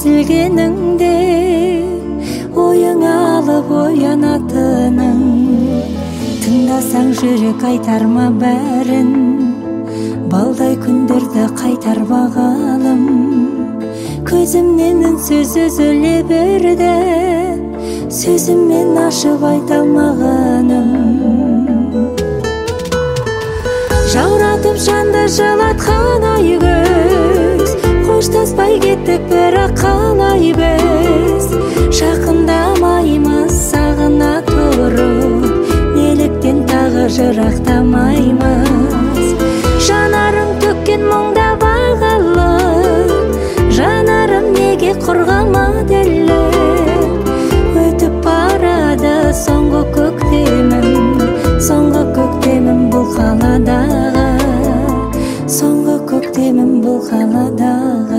сезілгеніңде ойың алып оянатының, тыңдасаң жүрек айтар ма бәрін, балдай күндерді қайтар бағалым. Көзімнен үнсіз үзіле берді, сөзіммен ашып айта алмағаным. Жауратып жанды жылатқан ай көз, қоштаспай кеттік бірақ қалай біз. Жақындамаймыз сағына тұрып, неліктен тағы жырақтамаймыз. Жанарың төккен мұңда бағалы, жанарым неге құрғамады әлі. Өтіп барады соңғы көктемім бұл қаладағы, соңғы көктемім бұл қаладағы.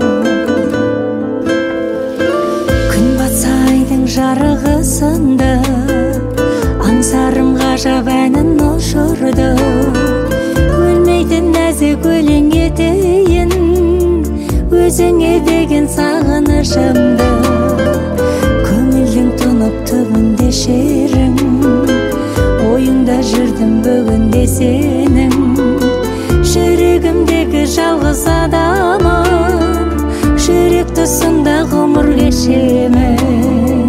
Күн батса айдың жарығы сынды, аңсарым ғажап әнін ұшырды. Өлмейтін нәзік өлең етейін, өзіңе деген сағынышымды. Көңілдің тұнып түбінде шерің, ойыңда жүрдім бүгінде сенің. Жүрегімдегі жалғыз адамым, жүрек тұсында ғұмыр кешемін.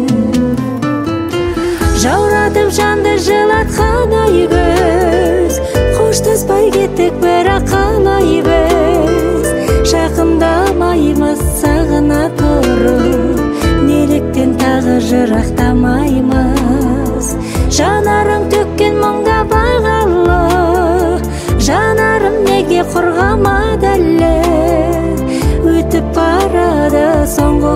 Жауратып жанды жылатқан ай көз, қоштаспай кеттік бірақ қалай біз. Жақындамаймыз сағына тұрып, неліктен тағы жырақтамаймыз. Жанарың төккен мұңда бағалы, жанарым неге құрғамады әлі. Өтіп барады соңғы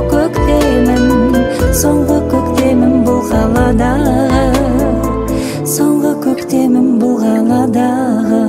көктемім бұл қаладағы, соңғы көктемім бұл қаладағы.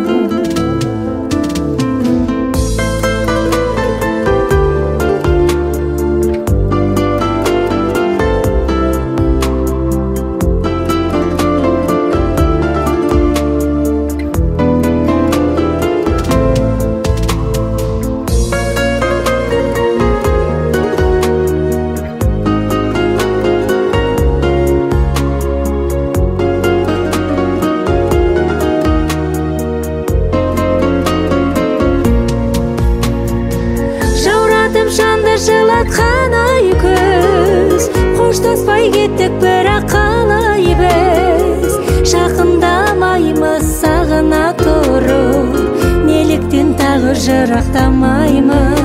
Жанды жылатқан ай көз, қоштаспай кеттік бірақ қалай біз. Жақындамаймыз сағына тұрып, неліктен тағы жырақтамаймыз.